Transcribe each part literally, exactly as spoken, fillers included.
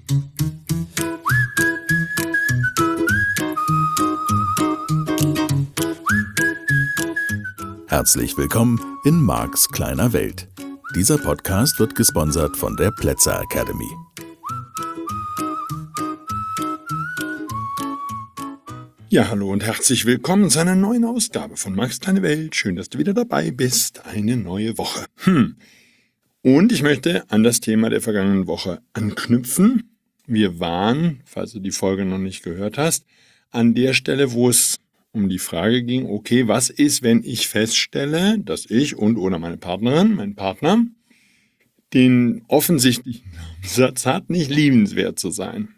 Herzlich willkommen in Marks kleiner Welt. Dieser Podcast wird gesponsert von der Plätzer Academy. Ja, hallo und herzlich willkommen zu einer neuen Ausgabe von Marks kleine Welt. Schön, dass du wieder dabei bist. Eine neue Woche. Hm. Und ich möchte an das Thema der vergangenen Woche anknüpfen. Wir waren, falls du die Folge noch nicht gehört hast, an der Stelle, wo es um die Frage ging, okay, was ist, wenn ich feststelle, dass ich und oder meine Partnerin, mein Partner, den offensichtlichen Satz hat, nicht liebenswert zu sein.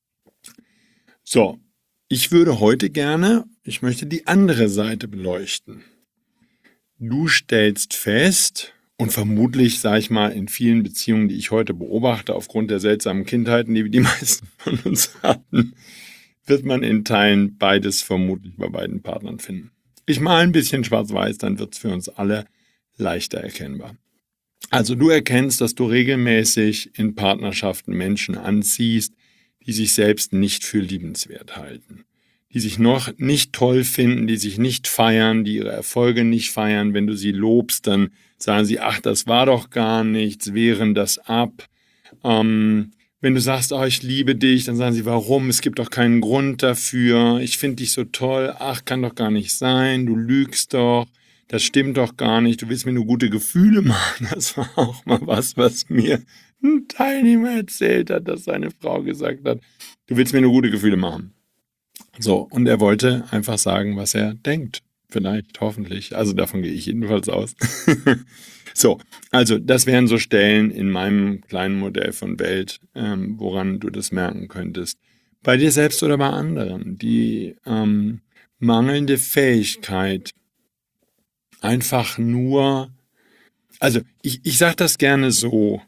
So, ich würde heute gerne, ich möchte die andere Seite beleuchten. Du stellst fest, und vermutlich, sage ich mal, in vielen Beziehungen, die ich heute beobachte, aufgrund der seltsamen Kindheiten, die die meisten von uns hatten, wird man in Teilen beides vermutlich bei beiden Partnern finden. Ich male ein bisschen schwarz-weiß, dann wird es für uns alle leichter erkennbar. Also du erkennst, dass du regelmäßig in Partnerschaften Menschen anziehst, die sich selbst nicht für liebenswert halten, die sich noch nicht toll finden, die sich nicht feiern, die ihre Erfolge nicht feiern. Wenn du sie lobst, dann sagen sie, ach, das war doch gar nichts, wehren das ab. Ähm, wenn du sagst, oh, ich liebe dich, dann sagen sie, warum? Es gibt doch keinen Grund dafür. Ich finde dich so toll. Ach, kann doch gar nicht sein. Du lügst doch. Das stimmt doch gar nicht. Du willst mir nur gute Gefühle machen. Das war auch mal was, was mir ein Teilnehmer erzählt hat, dass seine Frau gesagt hat, du willst mir nur gute Gefühle machen. So, und er wollte einfach sagen, was er denkt. Vielleicht, hoffentlich. Also davon gehe ich jedenfalls aus. So, also das wären so Stellen in meinem kleinen Modell von Welt, ähm, woran du das merken könntest. Bei dir selbst oder bei anderen. Die ähm, mangelnde Fähigkeit, einfach nur, also ich, ich sage das gerne so,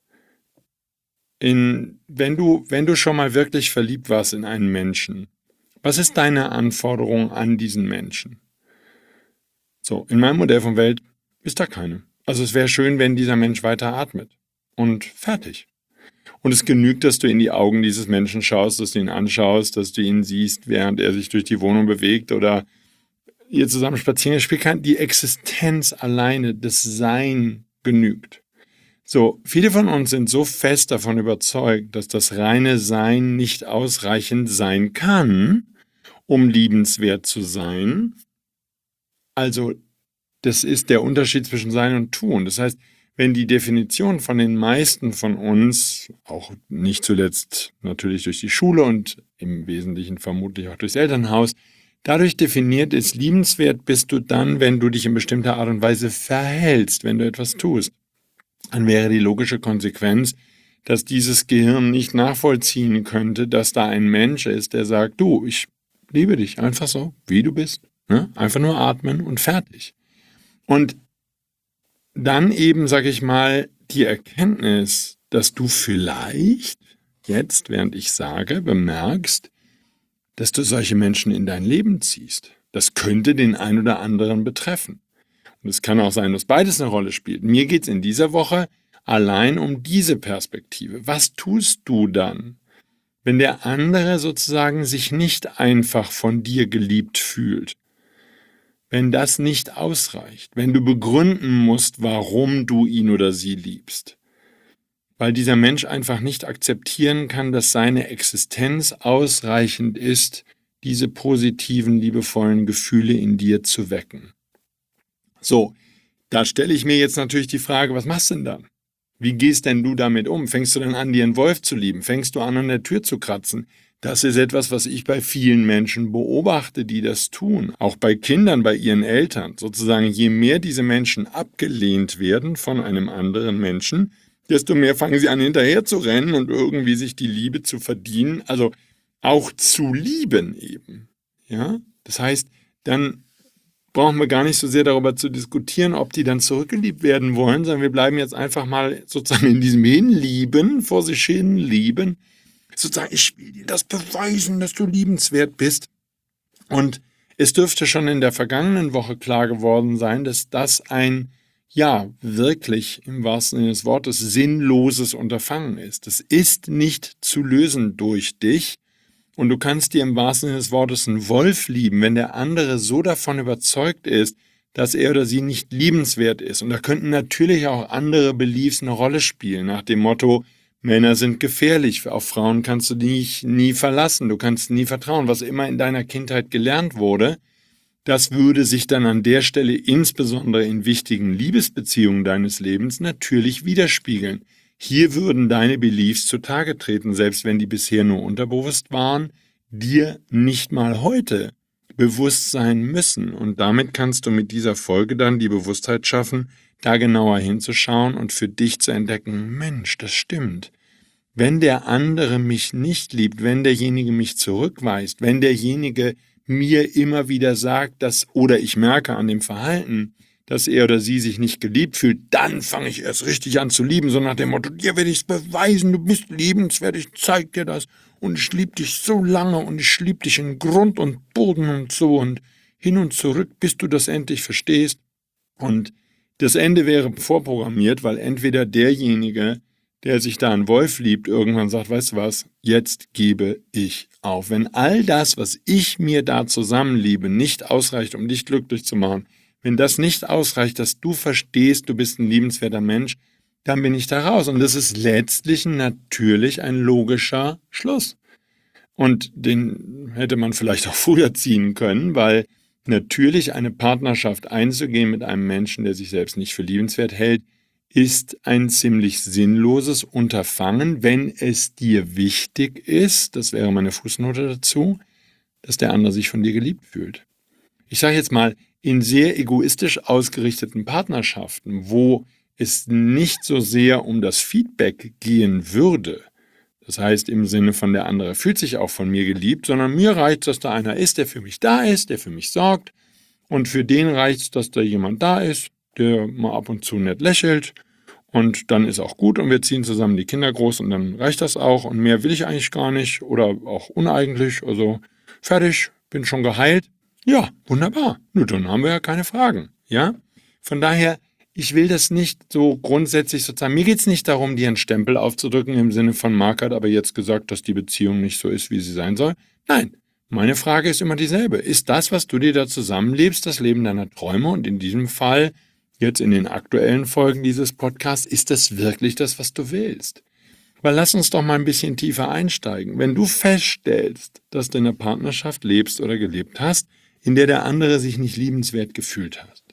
in, wenn du, wenn du schon mal wirklich verliebt warst in einen Menschen, was ist deine Anforderung an diesen Menschen? So, in meinem Modell von Welt ist da keine. Also es wäre schön, wenn dieser Mensch weiter atmet. Und fertig. Und es genügt, dass du in die Augen dieses Menschen schaust, dass du ihn anschaust, dass du ihn siehst, während er sich durch die Wohnung bewegt oder ihr zusammen spazieren. Es spielt keine, die Existenz alleine, das Sein genügt. So, viele von uns sind so fest davon überzeugt, dass das reine Sein nicht ausreichend sein kann, um liebenswert zu sein. Also, das ist der Unterschied zwischen Sein und Tun. Das heißt, wenn die Definition von den meisten von uns, auch nicht zuletzt natürlich durch die Schule und im Wesentlichen vermutlich auch durchs Elternhaus, dadurch definiert ist, liebenswert bist du dann, wenn du dich in bestimmter Art und Weise verhältst, wenn du etwas tust. Dann wäre die logische Konsequenz, dass dieses Gehirn nicht nachvollziehen könnte, dass da ein Mensch ist, der sagt, du, ich liebe dich einfach so, wie du bist. Ne? Einfach nur atmen und fertig. Und dann eben, sag ich mal, die Erkenntnis, dass du vielleicht jetzt, während ich sage, bemerkst, dass du solche Menschen in dein Leben ziehst. Das könnte den einen oder anderen betreffen. Und es kann auch sein, dass beides eine Rolle spielt. Mir geht es in dieser Woche allein um diese Perspektive. Was tust du dann, wenn der andere sozusagen sich nicht einfach von dir geliebt fühlt? Wenn das nicht ausreicht, wenn du begründen musst, warum du ihn oder sie liebst, weil dieser Mensch einfach nicht akzeptieren kann, dass seine Existenz ausreichend ist, diese positiven, liebevollen Gefühle in dir zu wecken. So, da stelle ich mir jetzt natürlich die Frage, was machst du denn dann? Wie gehst denn du damit um? Fängst du dann an, dir einen Wolf zu lieben? Fängst du an, an der Tür zu kratzen? Das ist etwas, was ich bei vielen Menschen beobachte, die das tun. Auch bei Kindern, bei ihren Eltern. Sozusagen, je mehr diese Menschen abgelehnt werden von einem anderen Menschen, desto mehr fangen sie an, hinterher zu rennen und irgendwie sich die Liebe zu verdienen. Also auch zu lieben eben. Ja? Das heißt, dann brauchen wir gar nicht so sehr darüber zu diskutieren, ob die dann zurückgeliebt werden wollen, sondern wir bleiben jetzt einfach mal sozusagen in diesem Hinlieben, vor sich hin lieben, sozusagen, ich will dir das beweisen, dass du liebenswert bist. Und es dürfte schon in der vergangenen Woche klar geworden sein, dass das ein ja, wirklich im wahrsten Sinne des Wortes sinnloses Unterfangen ist. Es ist nicht zu lösen durch dich und du kannst dir im wahrsten Sinne des Wortes einen Wolf lieben, wenn der andere so davon überzeugt ist, dass er oder sie nicht liebenswert ist. Und da könnten natürlich auch andere Beliefs eine Rolle spielen, nach dem Motto, Männer sind gefährlich, auf Frauen kannst du dich nie verlassen, du kannst nie vertrauen, was immer in deiner Kindheit gelernt wurde. Das würde sich dann an der Stelle insbesondere in wichtigen Liebesbeziehungen deines Lebens natürlich widerspiegeln. Hier würden deine Beliefs zutage treten, selbst wenn die bisher nur unterbewusst waren, dir nicht mal heute bewusst sein müssen. Und damit kannst du mit dieser Folge dann die Bewusstheit schaffen, da genauer hinzuschauen und für dich zu entdecken, Mensch, das stimmt. Wenn der andere mich nicht liebt, wenn derjenige mich zurückweist, wenn derjenige mir immer wieder sagt, dass, oder ich merke an dem Verhalten, dass er oder sie sich nicht geliebt fühlt, dann fange ich erst richtig an zu lieben, so nach dem Motto, dir werde ich es beweisen, du bist liebenswert, ich zeig dir das und ich liebe dich so lange und ich liebe dich in Grund und Boden und so und hin und zurück, bis du das endlich verstehst. Und das Ende wäre vorprogrammiert, weil entweder derjenige, der sich da einen Wolf liebt, irgendwann sagt, weißt du was, jetzt gebe ich auf. Wenn all das, was ich mir da zusammenliebe, nicht ausreicht, um dich glücklich zu machen, wenn das nicht ausreicht, dass du verstehst, du bist ein liebenswerter Mensch, dann bin ich da raus. Und das ist letztlich natürlich ein logischer Schluss. Und den hätte man vielleicht auch früher ziehen können, weil natürlich eine Partnerschaft einzugehen mit einem Menschen, der sich selbst nicht für liebenswert hält, ist ein ziemlich sinnloses Unterfangen, wenn es dir wichtig ist, das wäre meine Fußnote dazu, dass der andere sich von dir geliebt fühlt. Ich sage jetzt mal, in sehr egoistisch ausgerichteten Partnerschaften, wo es nicht so sehr um das Feedback gehen würde, das heißt im Sinne von der andere fühlt sich auch von mir geliebt, sondern mir reicht, dass da einer ist, der für mich da ist, der für mich sorgt und für den reicht es, dass da jemand da ist, der mal ab und zu nett lächelt und dann ist auch gut und wir ziehen zusammen die Kinder groß und dann reicht das auch und mehr will ich eigentlich gar nicht oder auch uneigentlich, also fertig, bin schon geheilt. Ja, wunderbar, nur dann haben wir ja keine Fragen, ja? Von daher, ich will das nicht so grundsätzlich sozusagen, mir geht es nicht darum, dir einen Stempel aufzudrücken im Sinne von Marc hat aber jetzt gesagt, dass die Beziehung nicht so ist, wie sie sein soll. Nein, meine Frage ist immer dieselbe. Ist das, was du dir da zusammenlebst, das Leben deiner Träume und in diesem Fall jetzt in den aktuellen Folgen dieses Podcasts, ist das wirklich das, was du willst? Weil lass uns doch mal ein bisschen tiefer einsteigen. Wenn du feststellst, dass du in einer Partnerschaft lebst oder gelebt hast, in der der andere sich nicht liebenswert gefühlt hat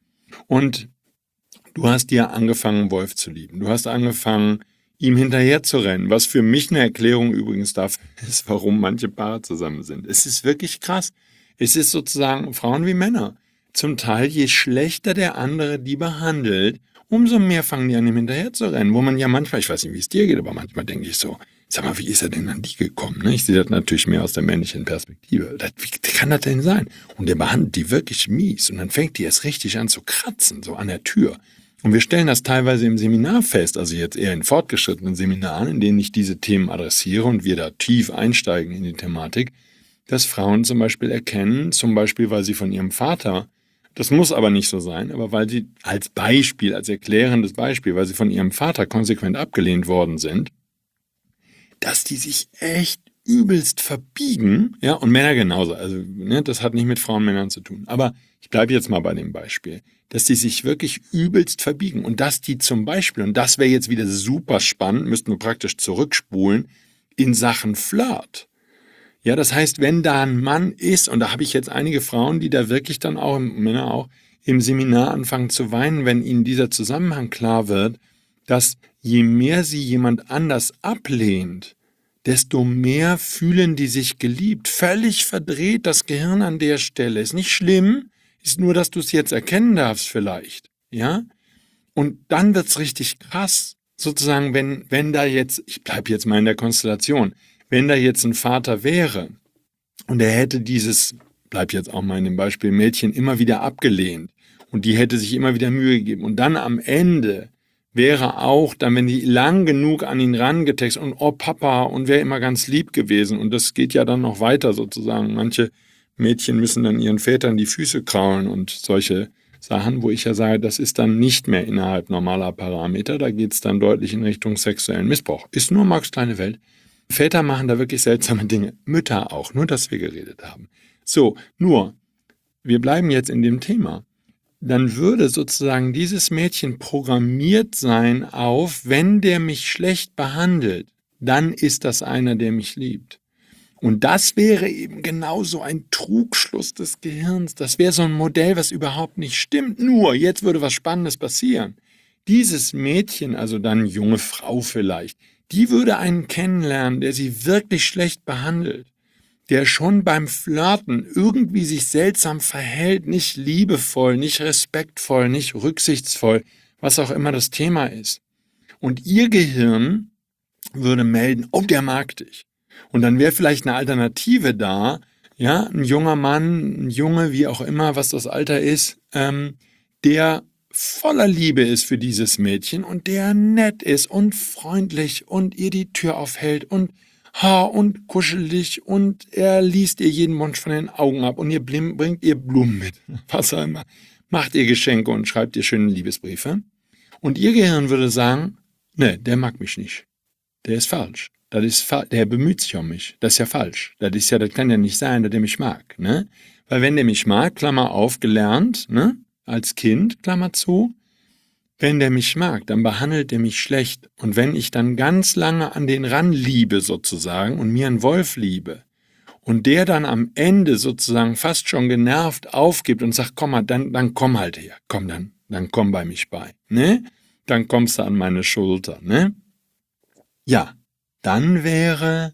und du hast dir angefangen, Wolf zu lieben, du hast angefangen, ihm hinterher zu rennen, was für mich eine Erklärung übrigens dafür ist, warum manche Paare zusammen sind. Es ist wirklich krass. Es ist sozusagen Frauen wie Männer. Zum Teil, je schlechter der andere die behandelt, umso mehr fangen die an, ihm hinterher zu rennen. Wo man ja manchmal, ich weiß nicht, wie es dir geht, aber manchmal denke ich so, sag mal, wie ist er denn an die gekommen? Ich sehe das natürlich mehr aus der männlichen Perspektive. Das, wie kann das denn sein? Und der behandelt die wirklich mies. Und dann fängt die erst richtig an zu kratzen, so an der Tür. Und wir stellen das teilweise im Seminar fest, also jetzt eher in fortgeschrittenen Seminaren, in denen ich diese Themen adressiere und wir da tief einsteigen in die Thematik, dass Frauen zum Beispiel erkennen, zum Beispiel, weil sie von ihrem Vater, das muss aber nicht so sein, aber weil sie als Beispiel, als erklärendes Beispiel, weil sie von ihrem Vater konsequent abgelehnt worden sind, dass die sich echt übelst verbiegen, ja, und Männer genauso, also ne, das hat nicht mit Frauen und Männern zu tun, aber ich bleibe jetzt mal bei dem Beispiel, dass die sich wirklich übelst verbiegen und dass die zum Beispiel, und das wäre jetzt wieder super spannend, müssten wir praktisch zurückspulen, in Sachen Flirt. Ja, das heißt, wenn da ein Mann ist, und da habe ich jetzt einige Frauen, die da wirklich dann auch, Männer auch, im Seminar anfangen zu weinen, wenn ihnen dieser Zusammenhang klar wird, dass je mehr sie jemand anders ablehnt, desto mehr fühlen die sich geliebt. Völlig verdreht das Gehirn an der Stelle. Ist nicht schlimm, ist nur, dass du es jetzt erkennen darfst vielleicht. Ja? Und dann wird's richtig krass, sozusagen, wenn, wenn da jetzt, ich bleibe jetzt mal in der Konstellation, wenn da jetzt ein Vater wäre und er hätte dieses, bleib jetzt auch mal in dem Beispiel, Mädchen immer wieder abgelehnt und die hätte sich immer wieder Mühe gegeben und dann am Ende wäre auch, dann wenn die lang genug an ihn rangetextet und oh Papa und wäre immer ganz lieb gewesen und das geht ja dann noch weiter sozusagen. Manche Mädchen müssen dann ihren Vätern die Füße kraulen und solche Sachen, wo ich ja sage, das ist dann nicht mehr innerhalb normaler Parameter, da geht es dann deutlich in Richtung sexuellen Missbrauch. Ist nur Marx kleine Welt. Väter machen da wirklich seltsame Dinge, Mütter auch, nur dass wir geredet haben. So, nur, wir bleiben jetzt in dem Thema. Dann würde sozusagen dieses Mädchen programmiert sein auf, wenn der mich schlecht behandelt, dann ist das einer, der mich liebt. Und das wäre eben genauso ein Trugschluss des Gehirns. Das wäre so ein Modell, was überhaupt nicht stimmt. Nur, jetzt würde was Spannendes passieren. Dieses Mädchen, also dann junge Frau vielleicht, die würde einen kennenlernen, der sie wirklich schlecht behandelt, der schon beim Flirten irgendwie sich seltsam verhält, nicht liebevoll, nicht respektvoll, nicht rücksichtsvoll, was auch immer das Thema ist. Und ihr Gehirn würde melden, oh, der mag dich. Und dann wäre vielleicht eine Alternative da, ja, ein junger Mann, ein Junge, wie auch immer, was das Alter ist, ähm, der voller Liebe ist für dieses Mädchen und der nett ist und freundlich und ihr die Tür aufhält und ha und kuschelig und er liest ihr jeden Wunsch von den Augen ab und ihr bringt ihr Blumen mit, was auch immer, macht ihr Geschenke und schreibt ihr schöne Liebesbriefe. Und ihr Gehirn würde sagen, ne, der mag mich nicht, der ist falsch. Das ist fa- der bemüht sich um mich. Das ist ja falsch. Das ist ja, das kann ja nicht sein, dass der mich mag, ne? Weil wenn der mich mag, Klammer auf, gelernt, ne? Als Kind, Klammer zu, wenn der mich mag, dann behandelt der mich schlecht. Und wenn ich dann ganz lange an den ranliebe sozusagen und mir einen Wolf liebe und der dann am Ende sozusagen fast schon genervt aufgibt und sagt, komm mal, dann, dann komm halt her, komm dann, dann komm bei mich bei, ne? Dann kommst du an meine Schulter, ne? Ja. Dann wäre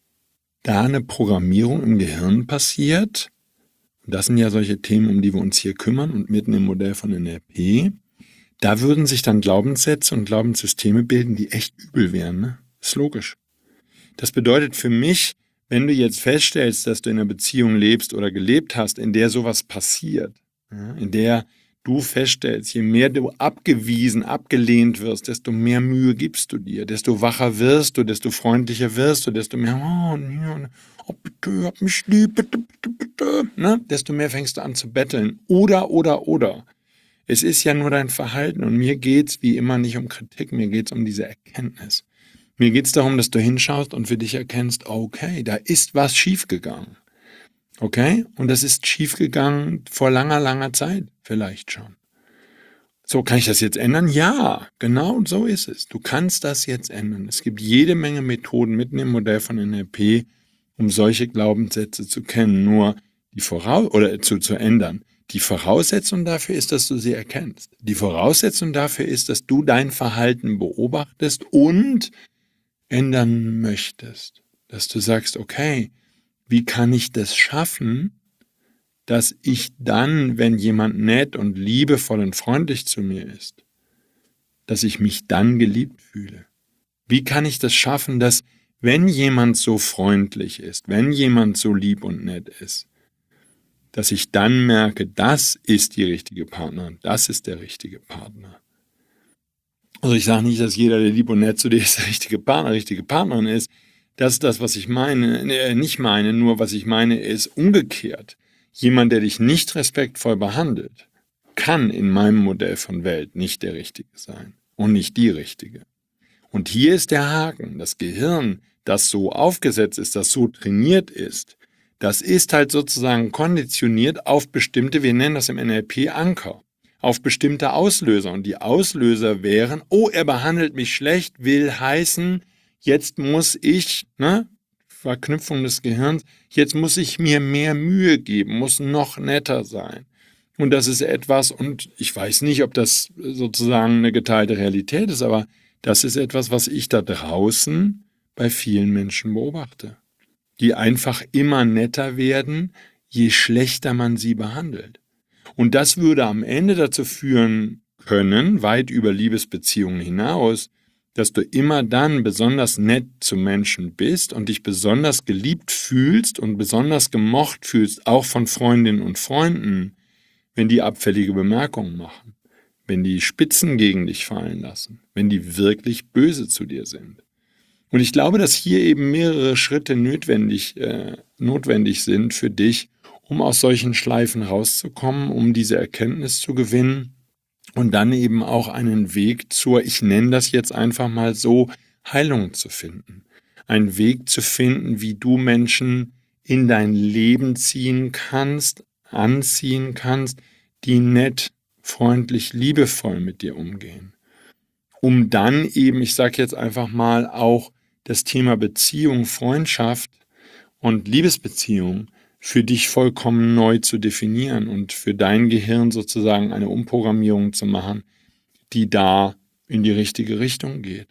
da eine Programmierung im Gehirn passiert. Und das sind ja solche Themen, um die wir uns hier kümmern und mitten im Modell von N L P. Da würden sich dann Glaubenssätze und Glaubenssysteme bilden, die echt übel wären. Ne? Ist logisch. Das bedeutet für mich, wenn du jetzt feststellst, dass du in einer Beziehung lebst oder gelebt hast, in der sowas passiert, ja, in der du feststellst, je mehr du abgewiesen, abgelehnt wirst, desto mehr Mühe gibst du dir, desto wacher wirst du, desto freundlicher wirst du, desto mehr, oh, nee, oh bitte, hab mich lieb, bitte, bitte, bitte, ne? Desto mehr fängst du an zu betteln. Oder, oder, oder. Es ist ja nur dein Verhalten und mir geht's wie immer nicht um Kritik, mir geht's um diese Erkenntnis. Mir geht's darum, dass du hinschaust und für dich erkennst, okay, da ist was schiefgegangen. Okay? Und das ist schiefgegangen vor langer, langer Zeit vielleicht schon. So, kann ich das jetzt ändern? Ja, genau so ist es. Du kannst das jetzt ändern. Es gibt jede Menge Methoden mitten im Modell von N L P, um solche Glaubenssätze zu kennen, nur die Voraus- oder zu, zu ändern. Die Voraussetzung dafür ist, dass du sie erkennst. Die Voraussetzung dafür ist, dass du dein Verhalten beobachtest und ändern möchtest. Dass du sagst, okay, wie kann ich das schaffen, dass ich dann, wenn jemand nett und liebevoll und freundlich zu mir ist, dass ich mich dann geliebt fühle? Wie kann ich das schaffen, dass, wenn jemand so freundlich ist, wenn jemand so lieb und nett ist, dass ich dann merke, das ist die richtige Partnerin, das ist der richtige Partner. Also ich sage nicht, dass jeder, der lieb und nett zu dir ist, der richtige Partner, richtige Partnerin ist. Das ist das, was ich meine, äh, nicht meine, nur was ich meine ist umgekehrt. Jemand, der dich nicht respektvoll behandelt, kann in meinem Modell von Welt nicht der Richtige sein und nicht die Richtige. Und hier ist der Haken. Das Gehirn, das so aufgesetzt ist, das so trainiert ist, das ist halt sozusagen konditioniert auf bestimmte, wir nennen das im N L P Anker, auf bestimmte Auslöser. Und die Auslöser wären, oh, er behandelt mich schlecht, will heißen, jetzt muss ich, ne, Verknüpfung des Gehirns, jetzt muss ich mir mehr Mühe geben, muss noch netter sein. Und das ist etwas, und ich weiß nicht, ob das sozusagen eine geteilte Realität ist, aber das ist etwas, was ich da draußen bei vielen Menschen beobachte, die einfach immer netter werden, je schlechter man sie behandelt. Und das würde am Ende dazu führen können, weit über Liebesbeziehungen hinaus, dass du immer dann besonders nett zu Menschen bist und dich besonders geliebt fühlst und besonders gemocht fühlst, auch von Freundinnen und Freunden, wenn die abfällige Bemerkungen machen, wenn die Spitzen gegen dich fallen lassen, wenn die wirklich böse zu dir sind. Und ich glaube, dass hier eben mehrere Schritte notwendig, äh, notwendig sind für dich, um aus solchen Schleifen rauszukommen, um diese Erkenntnis zu gewinnen und dann eben auch einen Weg zur, ich nenne das jetzt einfach mal so, Heilung zu finden. Einen Weg zu finden, wie du Menschen in dein Leben ziehen kannst, anziehen kannst, die nett, freundlich, liebevoll mit dir umgehen. Um dann eben, ich sage jetzt einfach mal, auch das Thema Beziehung, Freundschaft und Liebesbeziehung für dich vollkommen neu zu definieren und für dein Gehirn sozusagen eine Umprogrammierung zu machen, die da in die richtige Richtung geht.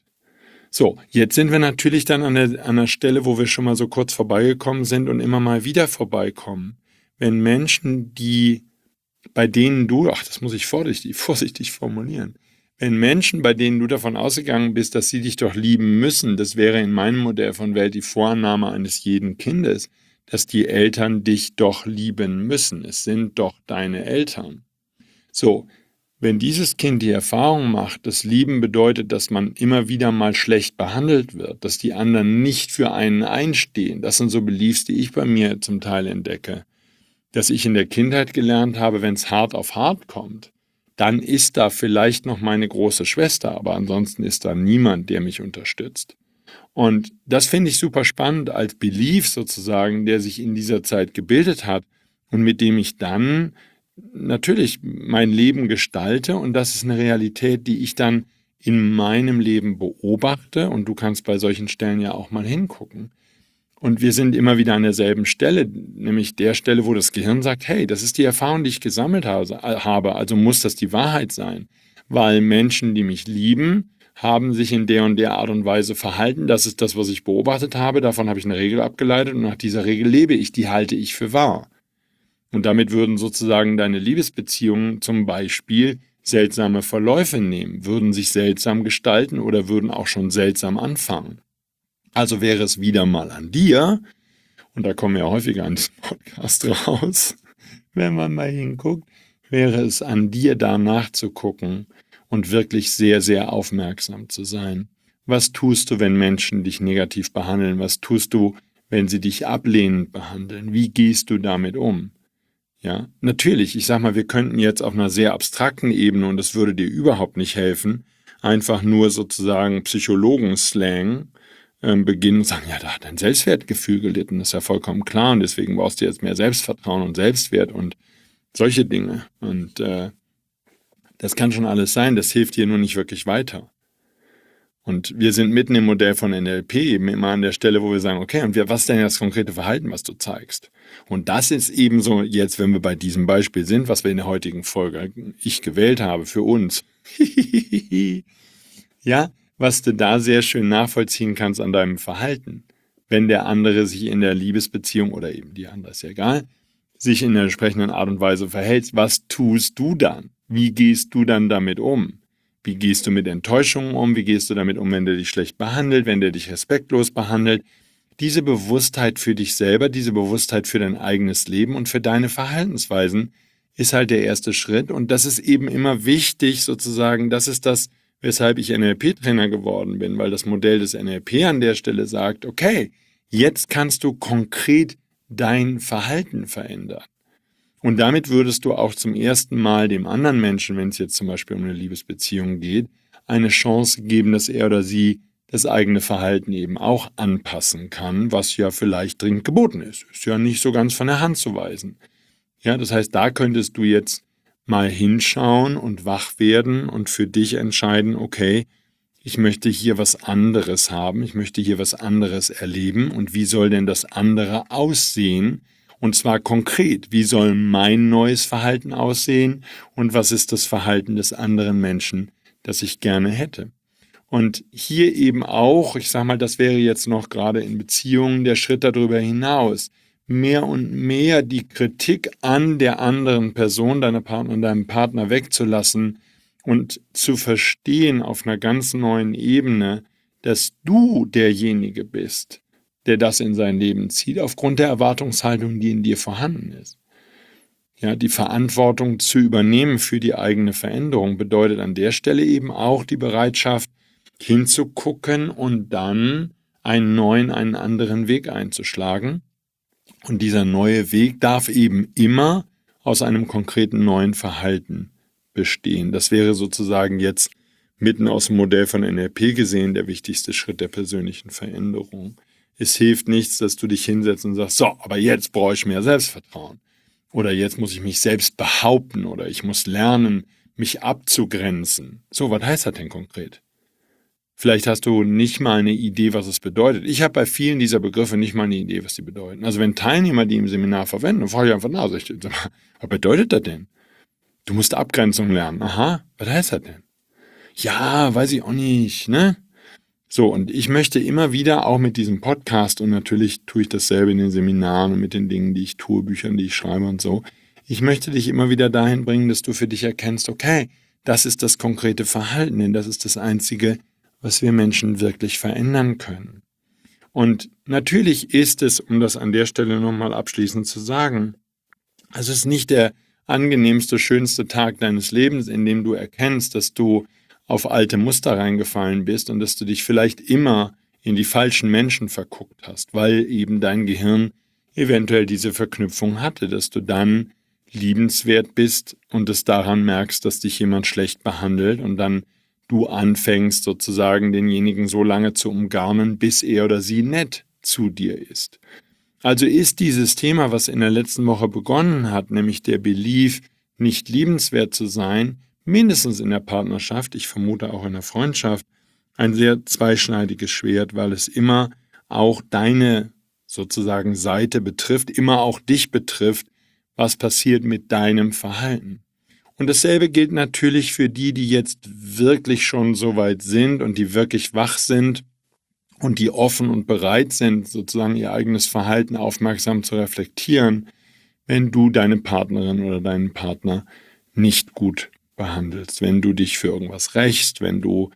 So, jetzt sind wir natürlich dann an der, an der Stelle, wo wir schon mal so kurz vorbeigekommen sind und immer mal wieder vorbeikommen. Wenn Menschen, die, bei denen du, ach, das muss ich vorsichtig, vorsichtig formulieren, wenn Menschen, bei denen du davon ausgegangen bist, dass sie dich doch lieben müssen, das wäre in meinem Modell von Welt die Vorannahme eines jeden Kindes, dass die Eltern dich doch lieben müssen. Es sind doch deine Eltern. So, wenn dieses Kind die Erfahrung macht, dass Lieben bedeutet, dass man immer wieder mal schlecht behandelt wird, dass die anderen nicht für einen einstehen, das sind so Beliefs, die ich bei mir zum Teil entdecke, dass ich in der Kindheit gelernt habe, wenn es hart auf hart kommt, dann ist da vielleicht noch meine große Schwester, aber ansonsten ist da niemand, der mich unterstützt. Und das finde ich super spannend als Belief sozusagen, der sich in dieser Zeit gebildet hat und mit dem ich dann natürlich mein Leben gestalte, und das ist eine Realität, die ich dann in meinem Leben beobachte, und du kannst bei solchen Stellen ja auch mal hingucken. Und wir sind immer wieder an derselben Stelle, nämlich der Stelle, wo das Gehirn sagt, hey, das ist die Erfahrung, die ich gesammelt habe, also muss das die Wahrheit sein, weil Menschen, die mich lieben, haben sich in der und der Art und Weise verhalten, das ist das, was ich beobachtet habe, davon habe ich eine Regel abgeleitet und nach dieser Regel lebe ich, die halte ich für wahr. Und damit würden sozusagen deine Liebesbeziehungen zum Beispiel seltsame Verläufe nehmen, würden sich seltsam gestalten oder würden auch schon seltsam anfangen. Also wäre es wieder mal an dir, und da kommen wir ja häufiger an diesem Podcast raus, wenn man mal hinguckt, wäre es an dir, da nachzugucken und wirklich sehr, sehr aufmerksam zu sein. Was tust du, wenn Menschen dich negativ behandeln? Was tust du, wenn sie dich ablehnend behandeln? Wie gehst du damit um? Ja, natürlich, ich sag mal, wir könnten jetzt auf einer sehr abstrakten Ebene, und das würde dir überhaupt nicht helfen, einfach nur sozusagen Psychologen-Slang ähm, beginnen und sagen, ja, da hat dein Selbstwertgefühl gelitten, das ist ja vollkommen klar, und deswegen brauchst du jetzt mehr Selbstvertrauen und Selbstwert und solche Dinge. Und äh, das kann schon alles sein, das hilft dir nur nicht wirklich weiter. Und wir sind mitten im Modell von N L P eben immer an der Stelle, wo wir sagen, okay, und was ist denn das konkrete Verhalten, was du zeigst? Und das ist eben so jetzt, wenn wir bei diesem Beispiel sind, was wir in der heutigen Folge ich gewählt habe für uns. Ja, was du da sehr schön nachvollziehen kannst an deinem Verhalten. Wenn der andere sich in der Liebesbeziehung oder eben die andere, ist ja egal, sich in der entsprechenden Art und Weise verhält, was tust du dann? Wie gehst du dann damit um? Wie gehst du mit Enttäuschungen um? Wie gehst du damit um, wenn der dich schlecht behandelt, wenn der dich respektlos behandelt? Diese Bewusstheit für dich selber, diese Bewusstheit für dein eigenes Leben und für deine Verhaltensweisen ist halt der erste Schritt. Und das ist eben immer wichtig sozusagen, das ist das, weshalb ich N L P-Trainer geworden bin, weil das Modell des N L P an der Stelle sagt, okay, jetzt kannst du konkret dein Verhalten verändern. Und damit würdest du auch zum ersten Mal dem anderen Menschen, wenn es jetzt zum Beispiel um eine Liebesbeziehung geht, eine Chance geben, dass er oder sie das eigene Verhalten eben auch anpassen kann, was ja vielleicht dringend geboten ist. Ist ja nicht so ganz von der Hand zu weisen. Ja, das heißt, da könntest du jetzt mal hinschauen und wach werden und für dich entscheiden, okay, ich möchte hier was anderes haben, ich möchte hier was anderes erleben, und wie soll denn das andere aussehen? Und zwar konkret, wie soll mein neues Verhalten aussehen und was ist das Verhalten des anderen Menschen, das ich gerne hätte? Und hier eben auch, ich sag mal, das wäre jetzt noch gerade in Beziehungen der Schritt darüber hinaus, mehr und mehr die Kritik an der anderen Person, deiner Partnerin, deinem Partner wegzulassen und zu verstehen auf einer ganz neuen Ebene, dass du derjenige bist, der das in sein Leben zieht, aufgrund der Erwartungshaltung, die in dir vorhanden ist. Ja, die Verantwortung zu übernehmen für die eigene Veränderung bedeutet an der Stelle eben auch die Bereitschaft, hinzugucken und dann einen neuen, einen anderen Weg einzuschlagen. Und dieser neue Weg darf eben immer aus einem konkreten neuen Verhalten bestehen. Das wäre sozusagen jetzt mitten aus dem Modell von N L P gesehen der wichtigste Schritt der persönlichen Veränderung. Es hilft nichts, dass du dich hinsetzt und sagst, so, aber jetzt brauche ich mehr Selbstvertrauen. Oder jetzt muss ich mich selbst behaupten oder ich muss lernen, mich abzugrenzen. So, was heißt das denn konkret? Vielleicht hast du nicht mal eine Idee, was es bedeutet. Ich habe bei vielen dieser Begriffe nicht mal eine Idee, was sie bedeuten. Also wenn Teilnehmer die im Seminar verwenden, dann frage ich einfach nach, was bedeutet das denn? Du musst Abgrenzung lernen. Aha, was heißt das denn? Ja, weiß ich auch nicht, ne? So, und ich möchte immer wieder auch mit diesem Podcast, und natürlich tue ich dasselbe in den Seminaren und mit den Dingen, die ich tue, Büchern, die ich schreibe und so, ich möchte dich immer wieder dahin bringen, dass du für dich erkennst, okay, das ist das konkrete Verhalten, denn das ist das Einzige, was wir Menschen wirklich verändern können. Und natürlich ist es, um das an der Stelle nochmal abschließend zu sagen, es ist nicht der angenehmste, schönste Tag deines Lebens, in dem du erkennst, dass du auf alte Muster reingefallen bist und dass du dich vielleicht immer in die falschen Menschen verguckt hast, weil eben dein Gehirn eventuell diese Verknüpfung hatte, dass du dann liebenswert bist und es daran merkst, dass dich jemand schlecht behandelt und dann du anfängst sozusagen denjenigen so lange zu umgarnen, bis er oder sie nett zu dir ist. Also ist dieses Thema, was in der letzten Woche begonnen hat, nämlich der Belief, nicht liebenswert zu sein, mindestens in der Partnerschaft, ich vermute auch in der Freundschaft, ein sehr zweischneidiges Schwert, weil es immer auch deine sozusagen Seite betrifft, immer auch dich betrifft, was passiert mit deinem Verhalten. Und dasselbe gilt natürlich für die, die jetzt wirklich schon so weit sind und die wirklich wach sind und die offen und bereit sind, sozusagen ihr eigenes Verhalten aufmerksam zu reflektieren, wenn du deine Partnerin oder deinen Partner nicht gut behandelst, wenn du dich für irgendwas rächst, wenn du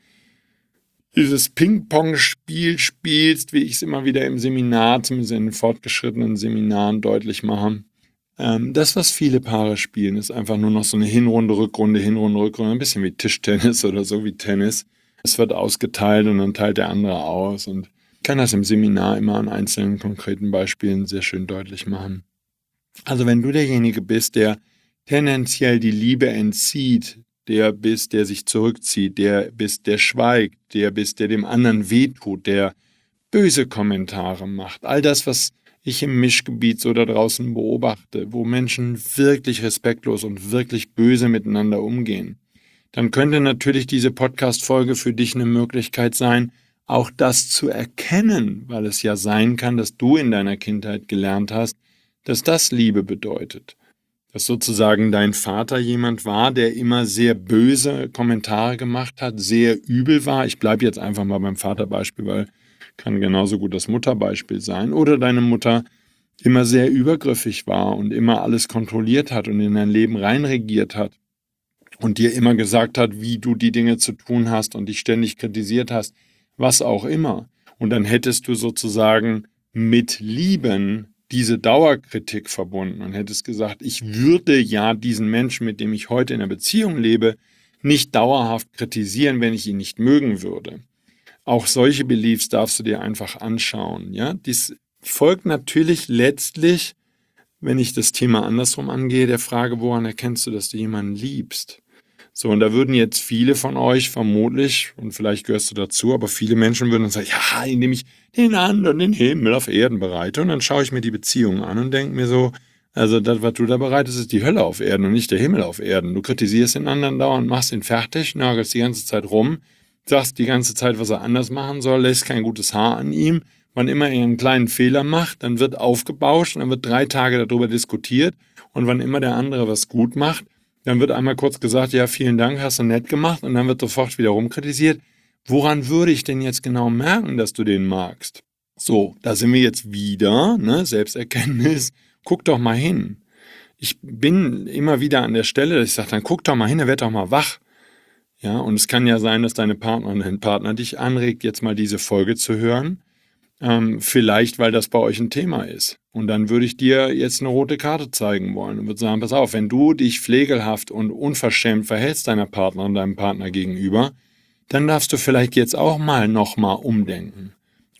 dieses Ping-Pong-Spiel spielst, wie ich es immer wieder im Seminar, zumindest in den fortgeschrittenen Seminaren deutlich mache. Ähm, das, was viele Paare spielen, ist einfach nur noch so eine Hinrunde, Rückrunde, Hinrunde, Rückrunde, ein bisschen wie Tischtennis oder so wie Tennis. Es wird ausgeteilt und dann teilt der andere aus und ich kann das im Seminar immer an einzelnen konkreten Beispielen sehr schön deutlich machen. Also wenn du derjenige bist, der tendenziell die Liebe entzieht, der bist, der sich zurückzieht, der bist, der schweigt, der bist, der dem anderen wehtut, der böse Kommentare macht, all das, was ich im Mischgebiet so da draußen beobachte, wo Menschen wirklich respektlos und wirklich böse miteinander umgehen, dann könnte natürlich diese Podcast-Folge für dich eine Möglichkeit sein, auch das zu erkennen, weil es ja sein kann, dass du in deiner Kindheit gelernt hast, dass das Liebe bedeutet. Dass sozusagen dein Vater jemand war, der immer sehr böse Kommentare gemacht hat, sehr übel war. Ich bleibe jetzt einfach mal beim Vaterbeispiel, weil kann genauso gut das Mutterbeispiel sein. Oder deine Mutter immer sehr übergriffig war und immer alles kontrolliert hat und in dein Leben reinregiert hat und dir immer gesagt hat, wie du die Dinge zu tun hast und dich ständig kritisiert hast, was auch immer. Und dann hättest du sozusagen mit Lieben diese Dauerkritik verbunden und hättest gesagt, ich würde ja diesen Menschen, mit dem ich heute in einer Beziehung lebe, nicht dauerhaft kritisieren, wenn ich ihn nicht mögen würde. Auch solche Beliefs darfst du dir einfach anschauen. Ja? Dies folgt natürlich letztlich, wenn ich das Thema andersrum angehe, der Frage, woran erkennst du, dass du jemanden liebst? So, und da würden jetzt viele von euch vermutlich, und vielleicht gehörst du dazu, aber viele Menschen würden dann sagen, ja, indem ich den anderen den Himmel auf Erden bereite. Und dann schaue ich mir die Beziehung an und denke mir so, also das, was du da bereitest, ist die Hölle auf Erden und nicht der Himmel auf Erden. Du kritisierst den anderen dauernd, machst ihn fertig, nagelst die ganze Zeit rum, sagst die ganze Zeit, was er anders machen soll, lässt kein gutes Haar an ihm. Wann immer er einen kleinen Fehler macht, dann wird aufgebauscht und dann wird drei Tage darüber diskutiert. Und wann immer der andere was gut macht, dann wird einmal kurz gesagt, ja, vielen Dank, hast du nett gemacht. Und dann wird sofort wieder rumkritisiert. Woran würde ich denn jetzt genau merken, dass du den magst? So, da sind wir jetzt wieder, ne, Selbsterkenntnis. Guck doch mal hin. Ich bin immer wieder an der Stelle, dass ich sage, dann guck doch mal hin, er wird doch mal wach. Ja, und es kann ja sein, dass deine Partnerin, dein Partner dich anregt, jetzt mal diese Folge zu hören. Ähm, vielleicht, weil das bei euch ein Thema ist. Und dann würde ich dir jetzt eine rote Karte zeigen wollen und würde sagen, pass auf, wenn du dich pflegelhaft und unverschämt verhältst deiner Partnerin, deinem Partner gegenüber, dann darfst du vielleicht jetzt auch mal nochmal umdenken.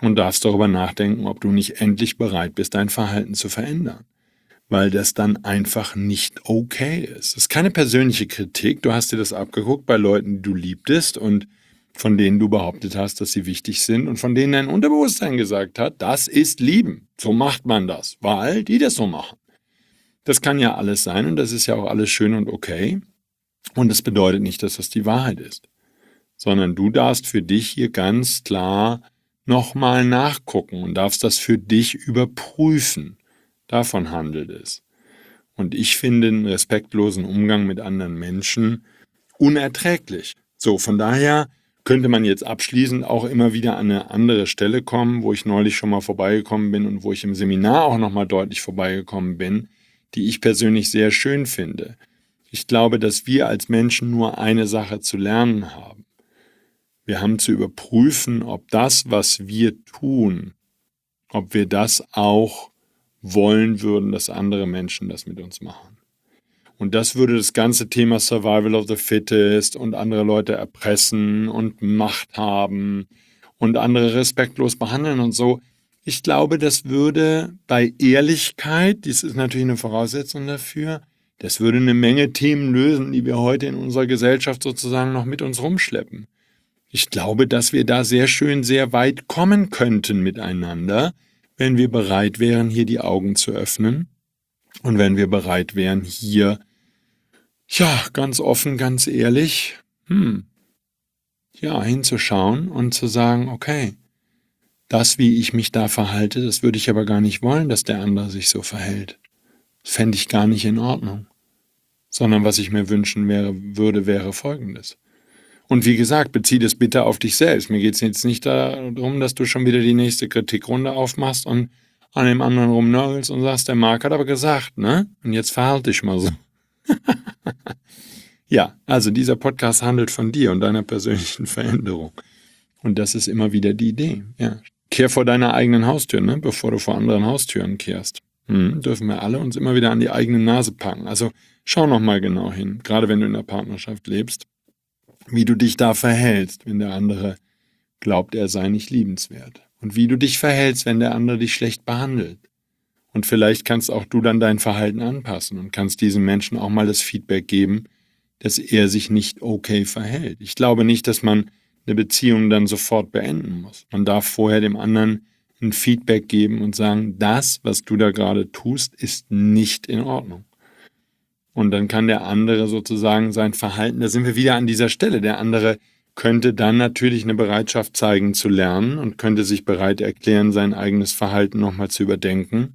und darfst darüber nachdenken, ob du nicht endlich bereit bist, dein Verhalten zu verändern. Weil das dann einfach nicht okay ist. Es ist keine persönliche Kritik, du hast dir das abgeguckt bei Leuten, die du liebtest und von denen du behauptet hast, dass sie wichtig sind und von denen dein Unterbewusstsein gesagt hat, das ist Lieben, so macht man das, weil die das so machen. Das kann ja alles sein und das ist ja auch alles schön und okay und das bedeutet nicht, dass das die Wahrheit ist, sondern du darfst für dich hier ganz klar nochmal nachgucken und darfst das für dich überprüfen. Davon handelt es. Und ich finde einen respektlosen Umgang mit anderen Menschen unerträglich. So, von daher könnte man jetzt abschließend auch immer wieder an eine andere Stelle kommen, wo ich neulich schon mal vorbeigekommen bin und wo ich im Seminar auch nochmal deutlich vorbeigekommen bin, die ich persönlich sehr schön finde. Ich glaube, dass wir als Menschen nur eine Sache zu lernen haben. Wir haben zu überprüfen, ob das, was wir tun, ob wir das auch wollen würden, dass andere Menschen das mit uns machen. Und das würde das ganze Thema Survival of the Fittest und andere Leute erpressen und Macht haben und andere respektlos behandeln und so. Ich glaube, das würde bei Ehrlichkeit, dies ist natürlich eine Voraussetzung dafür, das würde eine Menge Themen lösen, die wir heute in unserer Gesellschaft sozusagen noch mit uns rumschleppen. Ich glaube, dass wir da sehr schön, sehr weit kommen könnten miteinander, wenn wir bereit wären, hier die Augen zu öffnen und wenn wir bereit wären, hier, ja, ganz offen, ganz ehrlich, hm, ja, hinzuschauen und zu sagen, okay, das, wie ich mich da verhalte, das würde ich aber gar nicht wollen, dass der andere sich so verhält. Das fände ich gar nicht in Ordnung. Sondern was ich mir wünschen wäre, würde, wäre Folgendes. Und wie gesagt, bezieh das bitte auf dich selbst. Mir geht es jetzt nicht darum, dass du schon wieder die nächste Kritikrunde aufmachst und an dem anderen rumnörgelst und sagst, der Marc hat aber gesagt, ne? Und jetzt verhalte dich mal so. Ja, also dieser Podcast handelt von dir und deiner persönlichen Veränderung. Und das ist immer wieder die Idee. Ja. Kehr vor deiner eigenen Haustür, ne? Bevor du vor anderen Haustüren kehrst. Hm, dürfen wir alle uns immer wieder an die eigene Nase packen. Also schau noch mal genau hin, gerade wenn du in der Partnerschaft lebst, wie du dich da verhältst, wenn der andere glaubt, er sei nicht liebenswert. Und wie du dich verhältst, wenn der andere dich schlecht behandelt. Und vielleicht kannst auch du dann dein Verhalten anpassen und kannst diesem Menschen auch mal das Feedback geben, dass er sich nicht okay verhält. Ich glaube nicht, dass man eine Beziehung dann sofort beenden muss. Man darf vorher dem anderen ein Feedback geben und sagen, das, was du da gerade tust, ist nicht in Ordnung. Und dann kann der andere sozusagen sein Verhalten, da sind wir wieder an dieser Stelle, der andere könnte dann natürlich eine Bereitschaft zeigen zu lernen und könnte sich bereit erklären, sein eigenes Verhalten nochmal zu überdenken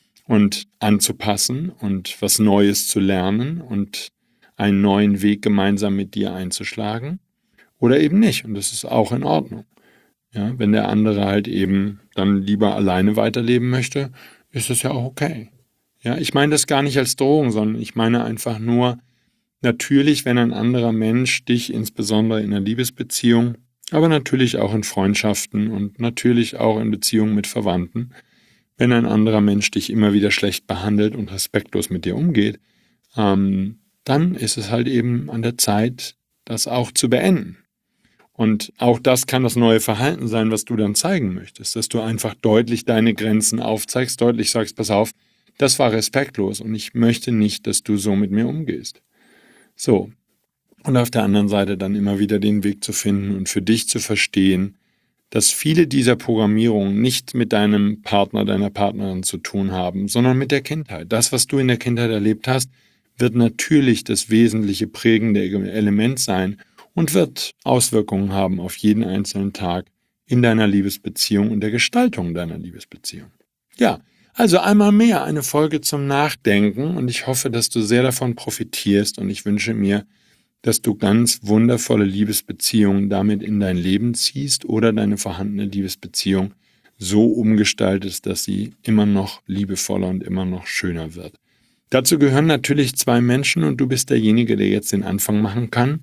und anzupassen und was Neues zu lernen und einen neuen Weg gemeinsam mit dir einzuschlagen oder eben nicht. Und das ist auch in Ordnung. Ja, wenn der andere halt eben dann lieber alleine weiterleben möchte, ist das ja auch okay. Ja, ich meine das gar nicht als Drohung, sondern ich meine einfach nur, natürlich, wenn ein anderer Mensch dich insbesondere in einer Liebesbeziehung, aber natürlich auch in Freundschaften und natürlich auch in Beziehungen mit Verwandten, wenn ein anderer Mensch dich immer wieder schlecht behandelt und respektlos mit dir umgeht, ähm, dann ist es halt eben an der Zeit, das auch zu beenden. Und auch das kann das neue Verhalten sein, was du dann zeigen möchtest, dass du einfach deutlich deine Grenzen aufzeigst, deutlich sagst, pass auf, das war respektlos und ich möchte nicht, dass du so mit mir umgehst. So, und auf der anderen Seite dann immer wieder den Weg zu finden und für dich zu verstehen, dass viele dieser Programmierungen nicht mit deinem Partner, deiner Partnerin zu tun haben, sondern mit der Kindheit. Das, was du in der Kindheit erlebt hast, wird natürlich das wesentliche prägende Element sein und wird Auswirkungen haben auf jeden einzelnen Tag in deiner Liebesbeziehung und der Gestaltung deiner Liebesbeziehung. Ja, also einmal mehr eine Folge zum Nachdenken und ich hoffe, dass du sehr davon profitierst und ich wünsche mir, dass du ganz wundervolle Liebesbeziehungen damit in dein Leben ziehst oder deine vorhandene Liebesbeziehung so umgestaltest, dass sie immer noch liebevoller und immer noch schöner wird. Dazu gehören natürlich zwei Menschen und du bist derjenige, der jetzt den Anfang machen kann,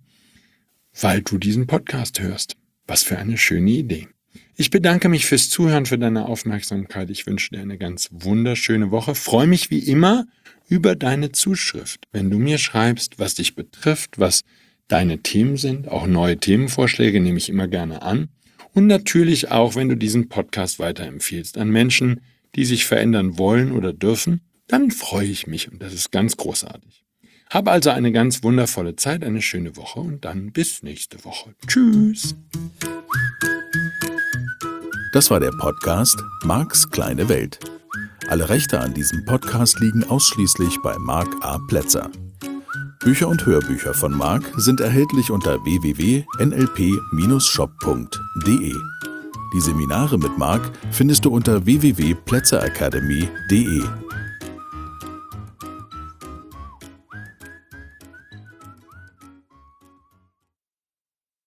weil du diesen Podcast hörst. Was für eine schöne Idee. Ich bedanke mich fürs Zuhören, für deine Aufmerksamkeit. Ich wünsche dir eine ganz wunderschöne Woche. Freue mich wie immer über deine Zuschrift. Wenn du mir schreibst, was dich betrifft, was deine Themen sind, auch neue Themenvorschläge nehme ich immer gerne an. Und natürlich auch, wenn du diesen Podcast weiterempfiehlst an Menschen, die sich verändern wollen oder dürfen, dann freue ich mich und das ist ganz großartig. Hab also eine ganz wundervolle Zeit, eine schöne Woche und dann bis nächste Woche. Tschüss! Das war der Podcast Marks kleine Welt. Alle Rechte an diesem Podcast liegen ausschließlich bei Mark A. Plätzer. Bücher und Hörbücher von Mark sind erhältlich unter w w w punkt n l p dash shop punkt d e. Die Seminare mit Mark findest du unter w w w punkt plätzer academy punkt d e.